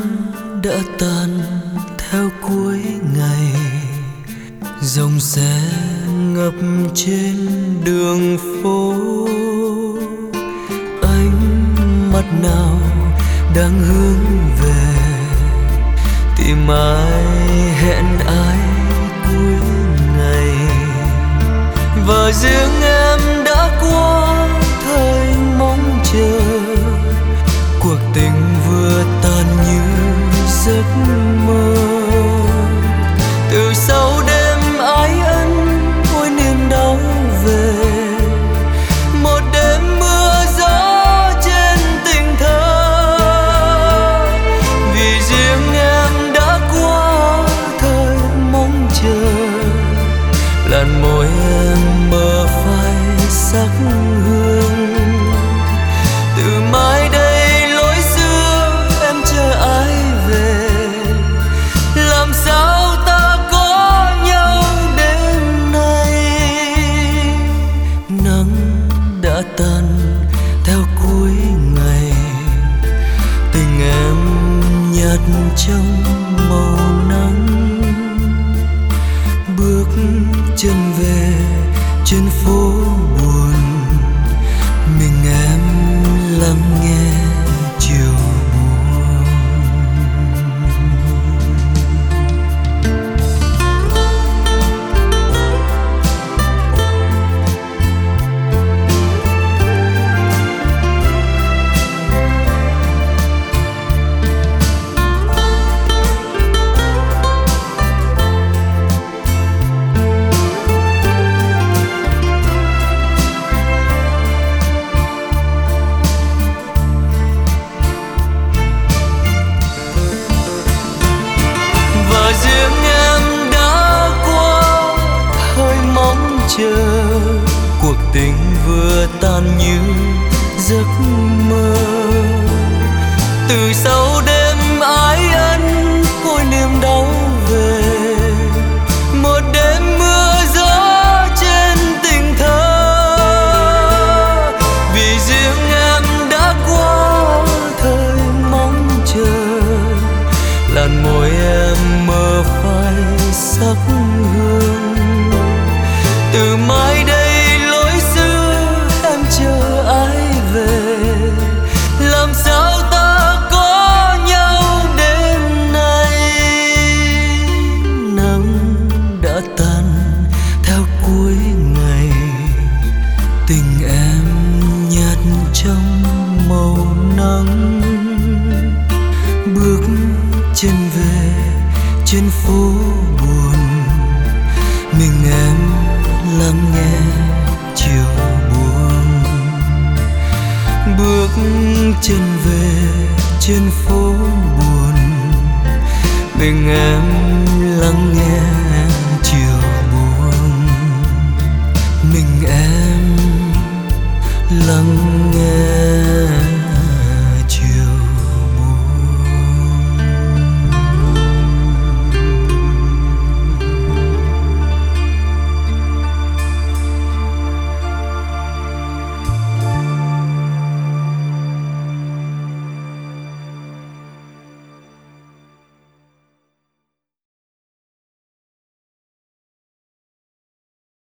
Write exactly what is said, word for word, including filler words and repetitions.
đã tan theo cuối ngày, dòng xe ngập trên đường phố. Ánh mắt nào đang hướng về, tìm ai hẹn ai cuối ngày. Và riêng em đã qua thời mong chờ, cuộc tình vừa tan như giấc mơ. Từ sau đêm ái ân ôi niềm đau về, một đêm mưa gió trên tình thơ. Vì riêng em đã qua thời mong chờ, làn môi em mơ phai sắc hương. Từ mai đây lối xưa em chờ ai về, làm sao ta có nhau đêm nay. Nắng đã tan theo cuối ngày, tình em nhạt trong màu nắng. Bước chân về trên phố buồn, mình em lắng nghe chiều buồn. Riêng em đã qua thời mong chờ, cuộc tình vừa tan như giấc mơ. Từ sau đêm ái ân ôi niềm đau về, một đêm mưa gió trên tình thơ. Vì riêng em đã qua thời mong chờ, làn môi em mơ phai sắc hương. Từ mai đây lối xưa em chờ ai về, làm sao ta có nhau đêm nay. Nắng đã tan theo cuối ngày, tình em nhạt trong màu nắng. Bước chân về trên phố buồn, mình em lắng nghe chiều buồn. Bước chân về trên phố buồn, mình em lắng nghe chiều buồn. Mình em lắng